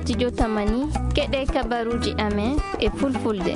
Studio Tamani keɗe kabaruji amen e fulfulde.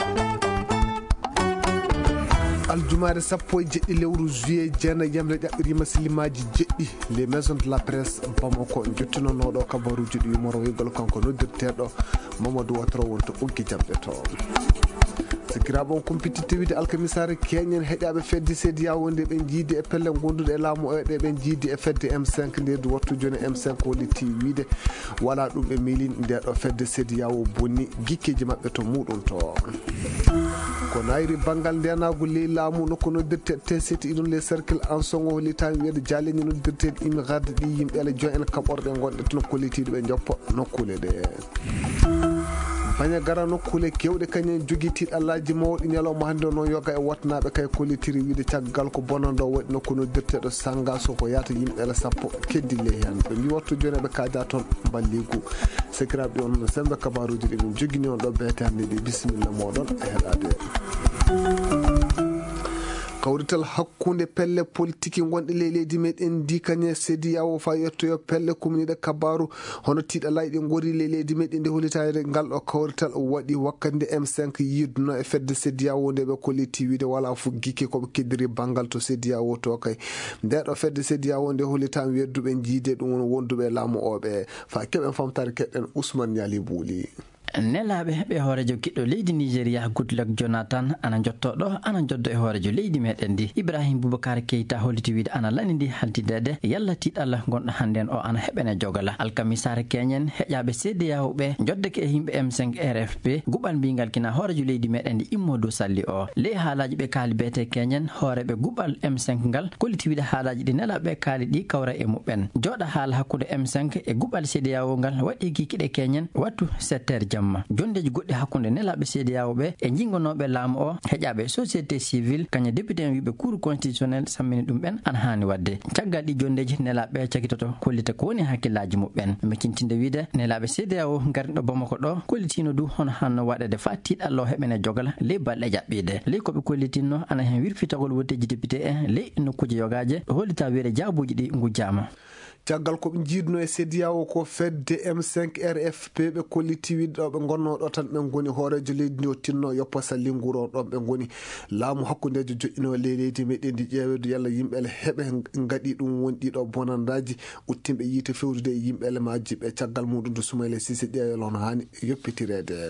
Aljumare sappo e jeɗɗi lewru juillet jeena yamre ƴaɓɓirima silimaji jeɗɗi les maisons de la presse Bamako jottinonoɗo kabaruji ɗi yumoro wigol kanko noddirteɗo Mamadou Watro wonto ɓoggi jamɗe to sikiraɓe on compétitivité wiide alkamisare keñen heƴaɓe fedde seedi yawonde ɓe jiidi e pelle gonduɗe e laamu ɗe ɓe jiidi e fedde M5 nde wattu joni M5 holliti wiide wala ɗum ɓe miilin ndeɗo fedde seedi yawo bonni guikkeji mabɓe to muɗum to ko nayri banggal ndenago ley laamu nokko noddirte T7 iɗum les cercle en songo hollitami wiyede jaleñi noddirteɗe immigrade ɗi yimɓele joy en kaɓorɗe gonɗe to nokkoliitiɗo ɓe joppa nokkule ɗe baña gara nokkule kewɗe kañen jogui tiɗallaji mawɗi ñalawma hande noon yoga e watnaɓe kay kollitiri wiide caggal ko bonando waɗi nokku noddirteɗo Sangaso ko yata yimɓele sappo keddille hen ɓe mbi wattu joni ɓe kaja toon balligu sekiraɓe on sembe kabaruji ɗi min joguini on ɗo beete hande ɗi bisimilla moɗon e heɗade kawrital hakkunde pelle politique gonɗe ley leydi meɗen ndi kañe seedi yawo fa yettoyo pelle kumniɗe kabaru hono tiɗalay ɗi gori ley leydi meɗen nde hollitade ngal ɗo kawrital waɗi wakkati nde M5 yidduno e fedde seedi yawo nde ɓe kolliti wiide wala fo guikke koɓe keddiri banggal to seedi yawo to kay ndeɗo fedde seedi yawo nde hollitami wedduɓe jiide ɗum won wonduɓe laamu oɓe fa keɓen famtare keɗɗen Ousmane Niali Bouli nelaɓe ɓe hoorejo kiɗɗo leydi Nigéria Goodluck Jonathan ana jottoɗo ana joddo e hoorejo leydi meɗen ndi Ibrahim Boubacar Keita holliti wiide ana lani ndi haltidede yalla tiɗalla gonɗo hannden o ana heɓene jogala alkamisare keñen heƴaɓe CEDEAO ɓe joddeke e yimɓe M5 RFP guɓal mbingal kina hoorejo leydi meɗen ndi Immodou Salli o ley haalaji ɓe kaali beete keñen hooreɓe guɓal M5 ngal kolliti wiide haalaji ɗi nelaɓe kaali ɗi kawra e muɓɓen joɗa haala hakkude M5 e guɓal CEDEAO ngal waɗi gikiɗe keñen wattu 7h jamma jondeji goɗɗi hakkunde nelaɓe CEDEAO ɓe e jingonoɓe laamu o heƴaɓe société civile kaña député en wiɓe cour constitutionnel sammini ɗum ɓen ana hani wadde caggal ɗi jondeji nelaɓe cakitoto kollita ko woni hakkillaji muɓɓen miccintinde wiide nelaɓe CEDEAO garɗo Bamako ɗo kollitino du hono hanno waɗede fa tiɗallo heɓene jogala ley balɗe jaɓɓide ley koɓe kollitinno ana hen wirfitagol woddeji député en ley nokkuje yogaje ɓe hollita wiide jaabuji ɗi gujjama caggal koɓe jiidno e CEDEAO ko fedde M5 RFP ɓe kolliti wiide ɗo ɓe gonno ɗo tan ɓe goni hoorejo leydi ndi o tinno yoppa salli nguro ɗon ɓe goni laamu hakkudejo joƴƴino ley leydi meɗen ndi ƴeewedo yalla yimɓele heɓe gaɗi ɗum woni ɗiɗo bonandaji uttimɓe yiite fewrude e yimɓele majji ɓe caggal muɗum to Soumaïla Cissé ƴeewel hono hani yoppitirede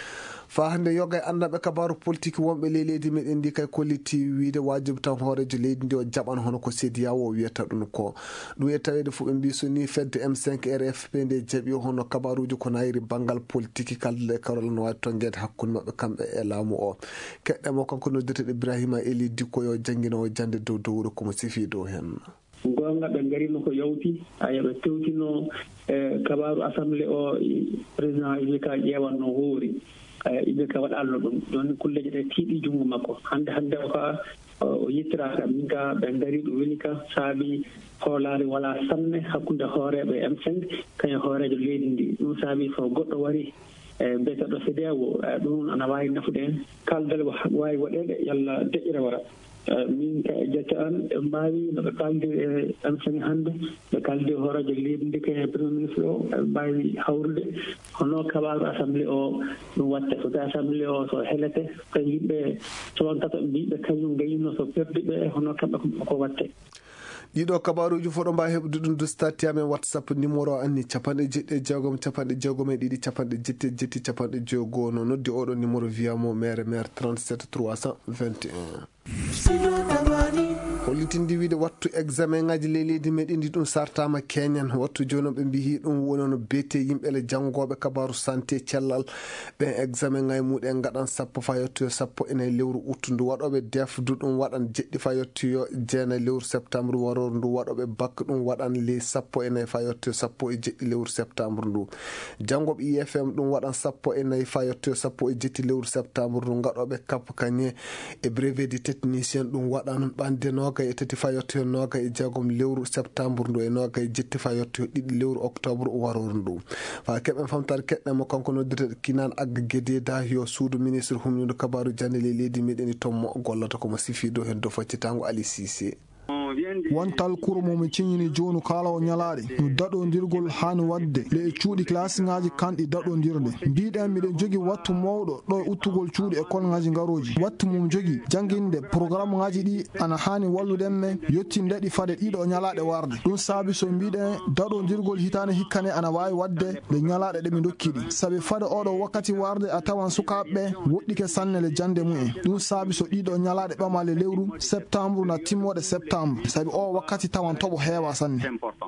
fa hande yoga e andaɓe kabaru politique wonɓe ley leydi meɗen ndi kay kolliti wiide wajibi tan hoorejo leydi ndi o jaɓan hono ko CEDEAO o wiyata ɗum ko ɗum e tawede fo ɓe mbi so ni fedde M5 RFP nde jaaɓi hono kabaruji ko nayri banggal politique kaldude e karol no wawi ton guede hakkude mabɓe kamɓe e laamu o keɗɗemo kanko noddirteɗo Ibrahima Eli Dikko yo jangguinowo jande dow dowru komo sifi dow hen gonga ɓe garino ko yawti ɓe tewtino kabaru assemblé o président IBK ƴeewan no hoori IBK waɗalno ɗum joni kulleje ɗe tiiɗi junngo makko hande o ka o yittiraka min ka ɓe gari ɗum woni ka saabi hoolare wala sanne hakkude hooreɓe M5 kañum hoorejo leydi ndi ɗum saabi so goɗɗo wari mbiyeteɗo CEDEAO ɗum ana wawi nafude en kaldal wawi waɗede yalla deƴƴere wara min ka e jette an ɓe mbawi noɓe kaldi e M5 hannde ɓe kaldi hoorejo leydi ndi ke premier ministre o ɓe mbawi hawrude hono kabaru assemblé o ɗum watte so tawi assemblé o so helete ko yimɓe sowankata mbiɓe kañum gayino so perdi ɓe hono kamɓe ko watte ɗiɗo kabaruji fof ɗo mbawi heɓde ɗum dostati amen WhatsApp numéro o anni jeɗɗi jeegom e ɗiɗi jetti no noddi oɗo numéro wiyamo maire 37 321 hollitindi wiide wattu examen ngaji ley leydi meɗen ndi ɗum sartama keñen wattu joni ɓe mbi ɗum woni no beete yimɓele janggoɓe kabaru santé cellal ɓen examen ngay muɗen gaɗan sappo fa yettoyo sappo ene lewru août ndu waɗoɓe defdu ɗum waɗan jeɗɗi fa yettoyo jeenayi lewru septembre waroru ndu waɗoɓe bac ɗum waɗan ley sappo e nayyi fa yettoyo sappo e jeɗɗi lewru septembre ndu janggoɓe IFM ɗum waɗan sappo e nayyi fa yettoyo sappo e jetti lewru septembre ndu gaɗoɓe cap kañe e brevet de technicien ɗum waɗan ɓande noga e tati fa yettoyo noga e jeegom lewru septembre ndu e noga e jetti fa yettoyo ɗiɗi lewru octobre waroru ndu fa keɓen famtare keɗɗemo kanko noddirteɗo Kinan Agga Guédé da yo suudu ministre humnude kabaru jande ley leydi meɗen tommo gollata komo sifi dow hen dow faccitango Ali Cissé vient won talkuro momi ciñini joni kala o ñalaɗe no daɗodirgol hani wadde le e cuuɗi classiŋaji kanɗi daɗodirde mbiɗen miɗen jogui wattu mawɗo ɗo e uttugol cuuɗi école ŋaji garoji wattu mum jogui jangguinde programme ŋaji ɗi ana hani walludenme yettindeɗi fade ɗiɗo ñalaɗe warde ɗum saabi so mbiɗen daɗodirgol hitane hikkane ana wawi wadde le ñalaɗe ɗe mi dokkiɗi saabi fade oɗo wakkati warde a tawan sukaɓeɓe woɗɗike sanne le jande mumen ɗum saabi so ɗiɗo ñalaɗe ɓamale lewru septembre na timmoɗe septembre saabi o wakkati tawan toɓo heewa sanne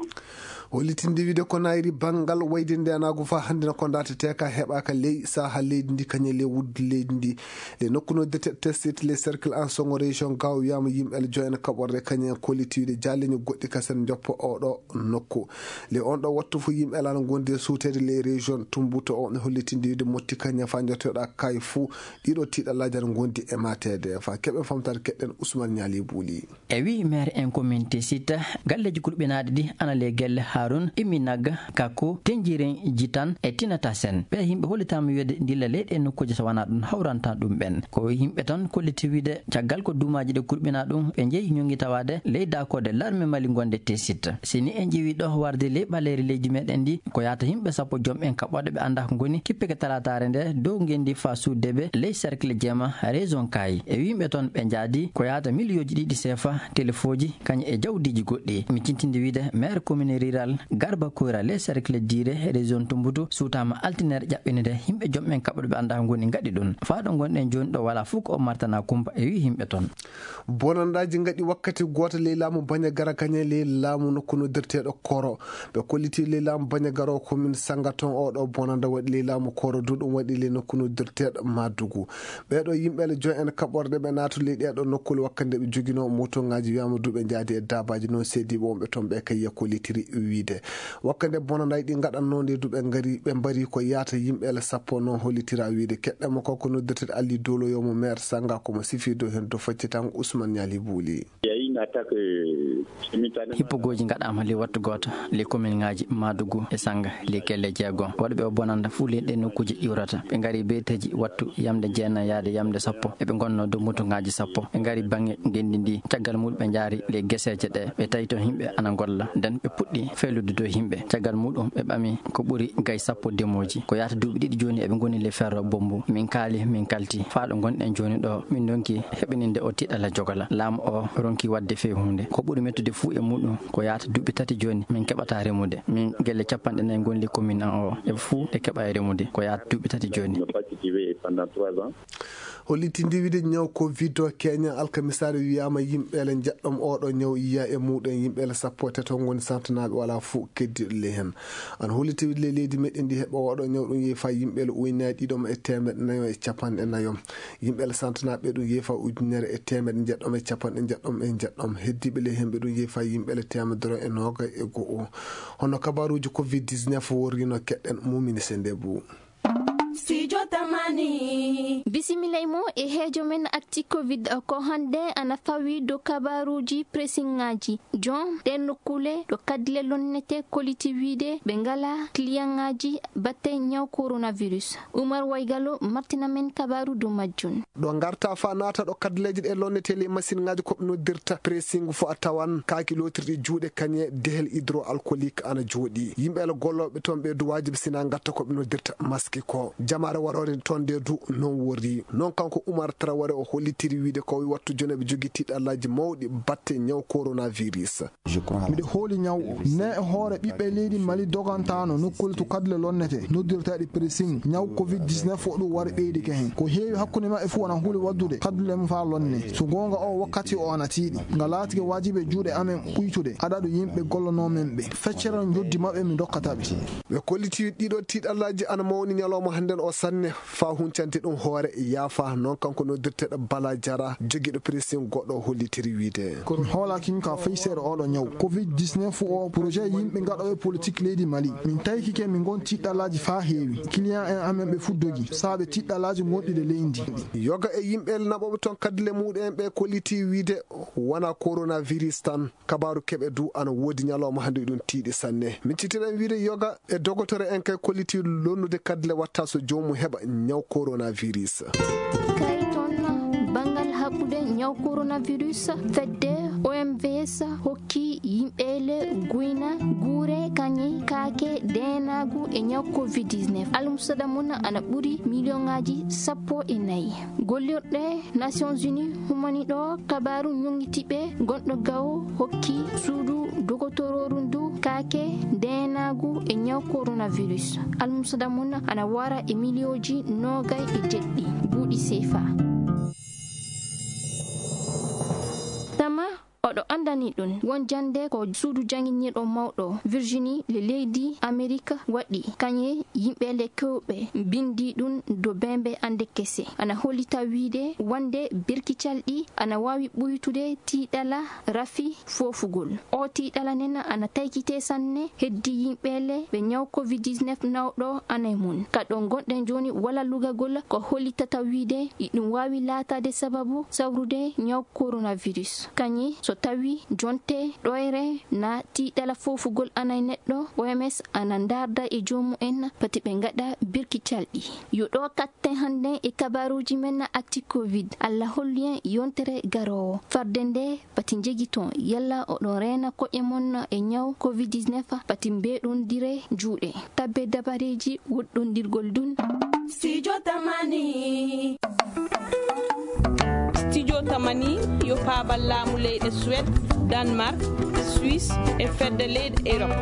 hollitinde wiide ko nayri banggal wayde ndenago fa hannde ko datete ka heɓaka ley saha leydi ndi kañe le wudde leydi ndi le nokkuno testete les cercle en songo région gaw wiyama yimɓe joyna kaɓorde kañe kollitiwde jalleño goɗɗi kasen joppo oɗo nokku le on ɗo wattu fo yimɓe ala no gondi e suutede les région tumbuto o ne hollitinde wiide motti kañe fa jotteɗa kay fou ɗiɗo tiɗallaji ana gondi e matede fa keɓe famtade keɗɗen Ousmane Niali Bouli e wi maire en communauté sita galleji kulɓinade ɗi ana le gelle Harun Iminag Kako Tenjiren Jitan e Tinata Sen ɓe yimɓe hollitama wiide ndilla leyɗe nokkuji so wana ɗum hawranta ɗum ɓen ko yimɓe tan kolliti wiide caggal ko duumaji ɗe kurɓina ɗum ɓe jeeyi ñongi tawade ley dakode larme mali gonde T-site sini en jeewi ɗo warde ley ɓaleri leydi meɗen ɗi ko yata yimɓe sappo joom en kaɓɓoɗe ɓe anda ko goni kippeke talatare nde dow gendi fa suddeɓe ley cercle jeema raison kayi e yimɓe toon ɓe jaadi ko yata million ji ɗiɗi CFA téléfoji kañum e jawdiji goɗɗi mi cintinde wiide maire commune rural Garba Koura les cercle dire région Tumbutu suutama altinaire ƴaɓɓinide yimɓe joom en kaɓɓoɗe ɓe anda goni gaɗi ɗum faaɗo gonɗen joni ɗo wala fof ko o martana kumpa e wi yimɓe toon bonandaji gaɗi wakkati goto ley laamu Bañagara kañe ley laamu nokku noddirteɗo Koro ɓe kolliti ley laamu Bañagara o commune Sangaton oɗo bonanda waɗi ley laamu Koro du ɗum waɗi ley nokku noddirteɗo Madugu ɓeɗo yimɓele joy en kaɓɓorde ɓe naatu ley ɗeɗo nokkule wakkande ɓe joguino moto ngaji wiyama duɓe jaadi e dabaji noon seediɓe wonɓe toon ɓe kay kollitiri wiide wakkande bonandaji ɗi gaɗanno nde duɓe ngari ɓe mbari ko yaata yimɓele sappo noon hollitira wiide keɗɗema koko noddirteɗo Ali Doloyomo maire Sanga komo sifi dow hen to faccitan Ousmane Niali Bouli hippogoji gaɗama le wattu goto les commune ngaji Madugu e Sanga les kelle jeegon waɗɓe o bonanda fuu len ɗe nokkuji iwrata ɓe gari beteji wattu yamde jeenayi yaade yamde sappo eɓe gonno dow moto ngaji sappo ɓe gari banggue gendi ndi caggal muɗum ɓe jaari les gueseje ɗe ɓe tawi toon yimɓe ana golla nden ɓe puɗɗi felude dow yimɓe caggal muɗum ɓe ɓami ko ɓuuri gay sappo demoji ko yata duuɓi ɗiɗi joni eɓe goni les ferro bombu min kaali min kalti faaɗo gonɗen joni ɗo min donki heɓininde o tiɗala jogala laamu o ronki wadde few hunde ko ɓuuri mettude fuu e muɗum ko yata duuɓi tati joni min keɓata remude min guelle 40 gonli commune an o eɓe fuu e keɓa e remude ko yata duuɓi tati joni hollitinde wiide ñaw covid o Kenya alkamisare wiyama yimɓele jaɗɗom oɗo ñaw yiya e muɗum yimɓele sappo teto goni santanaɓe wala fou keddiɗo le hen an holliti wiide le leydi meɗen ndi heeɓa oɗo ñaw ɗum yeefa yimɓele ujunere ɗiɗom e temeɗe nayo e capanɗe nayom yimɓele santanaɓe ɗum yeefa ujunere e temeɗe jeɗɗom e capanɗe jeɗɗom e jeɗɗom heddiɓe le hen ɓe ɗum yeefa yimɓele temedere e noga e go'o hono kabaruji covid 19 worrino keɗɗen Mumini Sendebou bisimilay mo e heejo men acti covid ko hande ana fawi do kabaruji pressingaji jon den nokkule do kadle lonnete koliti wiide be ngala cliengaji batte nyaw coronavirus Umar Waygalo martina men kabaru do majjun do ngarta fa nata do kadleji de lonnete le machine ngaji ko noddirta pressing fo atawan kaaki lotirdi juude kanye dehel hydroalcoolique ana jodi yimbe la gollobe ton be du wajibi sina ngatta ko noddirta masque ko jamare warore ton de du non wori non kanko Umar Traoré o hollitiri wiide ko wattu jonebe jogi tidallaji mawdi batte nyaw coronavirus mide holi nyaw ne hoore bibbe leydi Mali dogantano nokkul to kadle lonnete noddirtaadi pressing nyaw covid 19 do wari beedi ke ko heewi hakkunde ma e fu wana huli waddude kadle m fa lonne so gonga o wakkati o ana tiidi ngalaati wajibe juude amen buytude adadu yimbe gollono men be feccere joddi mabbe mi dokkatabe be kolliti dido tidallaji ana mawni nyaloma handen o sanne fa huncante dum hoore yafa non kanko noddirtedo Bala Jara jogido pressing goddo hollitiri wiide ko hola kin ka feysere odo nyaw covid 19 o projet yimbe ngado e politique leydi Mali min tawi kike min gon tiddalaji fa heewi client en amen be fuddogi saabe tiddalaji gondide leydi yoga e yimbe nabobe ton kadle muden be kolliti wiide wana coronavirus tan kabaru kebe du ana wodi nyaloma hande dum tiidi sanne min citiren wiide yoga e dogotore en kay kolliti lonnude kadle watta so joomu heba nyaw coronavirus bangal haɓude nyaw coronavirus fedde OMVS hokki yimɓele guyna guure kanye kake denagu e nyaw covid-19 almusada mun ana ɓuri million-ngaji 14 gollirɗe Nations Unies humani ɗo kabaru nyongitiɓe gonɗo gawo hokki suudu dogotororu ndu kake denagu e nyaw coronavirus almusada mun ana wara e milioji 27 buuɗi sefa tama oɗo andani ɗum won jande ko suudu janginiɗo mawɗo Virginie le leydi Amerique waɗi kanye yimɓe le kewɓe bindi ɗum do bembe ande kese ana hollita wiide wande birkicalɗi ana wawi ɓuytude tiiɗala rafi fofugol o tiiɗala nen ana taykite sanne heddi yimɓele ɓe nyaw covid-19 nawɗo anay mun kaɗo gonɗen joni wala lugagol ko hollitata wiide ɗum wawi latade sababu sawrude nyaw coronavirus kanye so tawi jonte ɗoyre na tiiɗala fofugol anay neɗɗo OMS ana darda e jomu en pati ɓe gaɗa birkicalɗi yo ɗo katten hande e kabaruji men acti covid Allah hollien yontere garowo farde nde pati jegiton yalla oɗon rena koƴe mon e nyaw covid-19 pati mbeɗon dire juuɗe tabbe dabareji woɗɗondirgol dun Studio Tamani yo paabal laamu leyɗe Suède, Danemark, Suisse e fedde leyɗe Europe.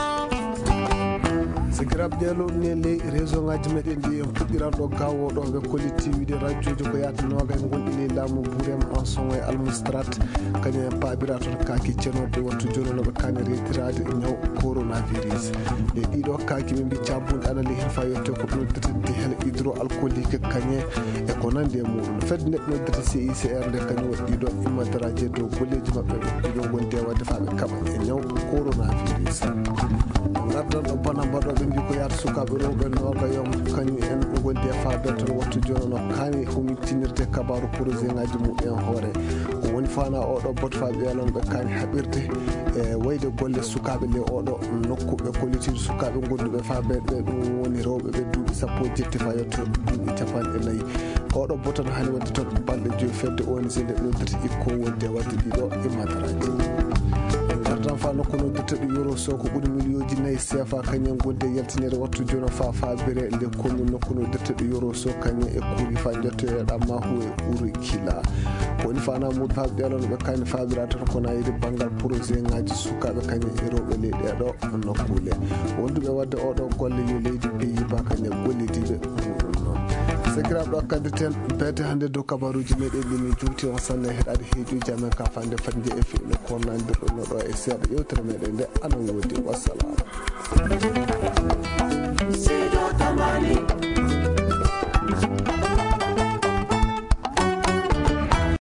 sigirab jelo ne le réseau ngaji meɗen ɗi en puɗɗiranɗo gawoɗo ɓe collectivité radio ji ko yatanoga en gonɗini laamu burem en son e almustrat kañum en paabira toon kaaki cenorde wattu jononoɓe kane retirade ñaw coronavirus e ɗiɗo kaaki ɓe mbi cabbude anali hen fa yette ko noddirde hen hydroalcoolique kañe e ko nandi e muɗum fedde neɗɗo noddirta CICR nde kañum waɗi ɗiɗo immantaraje dow golleji mabɓe ɗiɗo gonti e wadde faɓe kaɓa e ñaw coronavirus gardan ɗo bona mbaɗoɓe mbi ko yaata sukaɓe rewɓe noga yom kañum en gondi e faabere tan wattu jonono kani humintinirde kabaru projet ngaji muɗen hoore ko woni fana oɗo boto faɓe yalonɓe kani haɓirde e wayde golle sukaɓe le oɗo nokku ɓe collitide sukaɓe gonduɓe faabere ɓe ɗum woni rewɓe ɓe duuɓi sappo jetti fa yetto duuɓi 40 oɗo boton hani wadde toon balɗe joyi fedde ONG nde noddirta ikko wonde wadde ɗiɗo immataraji gardan fa nokku noddirta ɗo euro so ko ɓuuri millioji 4 CFA kañum gonde yaltinede wattu jono fa faabire le commune nokku noddirta ɗo euro so kañum e kuuri fa jettoyeɗa mahu e ɓuuri kila ko woni fana muɗum faaɓe ɗelono ɓe kani faabira tan kona yiide banggal projet ngaji sukaɓe kañum e rewɓe leyɗeɗo nokkule wonduɓe wadde oɗo golle yo leydi pays-bas kañum gollidiɓe muɗum noon segiraɓe ɗo kaddeten beete hannde dow kabaruji meɗen ɗi min jumti on sanne heɗade heejuji amen ka fande fat je e fiino kornandirɗo no ɗo e seeɗa yewtere meɗen nde anan woodi wassalamu